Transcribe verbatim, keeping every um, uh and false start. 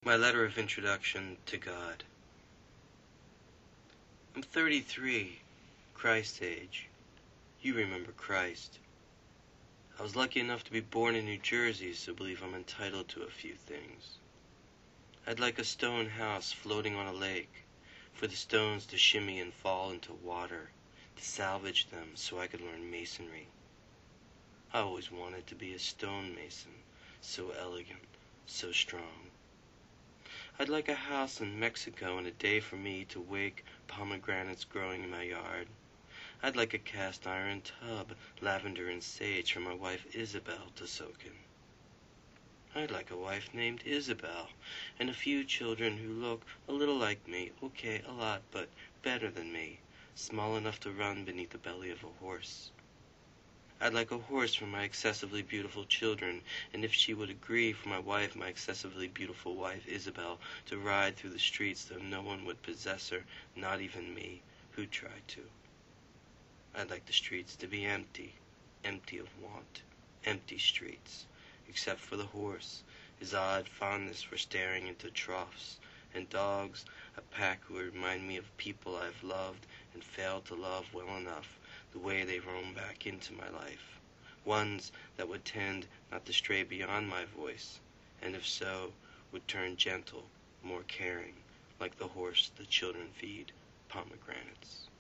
My letter of introduction to God. I'm thirty-three, Christ's age. You remember Christ. I was lucky enough to be born in New Jersey, so believe I'm entitled to a few things. I'd like a stone house floating on a lake, for the stones to shimmy and fall into water, to salvage them so I could learn masonry. I always wanted to be a stone mason, so elegant, so strong. I'd like a house in Mexico and a day for me to wake pomegranates growing in my yard. I'd like a cast iron tub, lavender and sage, for my wife Isabel to soak in. I'd like a wife named Isabel, and a few children who look a little like me, okay, a lot, but better than me, small enough to run beneath the belly of a horse. I'd like a horse for my excessively beautiful children, and if she would agree, for my wife, my excessively beautiful wife, Isabel, to ride through the streets though no one would possess her, not even me, who'd try to. I'd like the streets to be empty, empty of want, empty streets, except for the horse, his odd fondness for staring into troughs, and dogs, a pack who would remind me of people I've loved and failed to love well enough, the way they roam back into my life, ones that would tend not to stray beyond my voice, and if so, would turn gentle, more caring, like the horse the children feed pomegranates.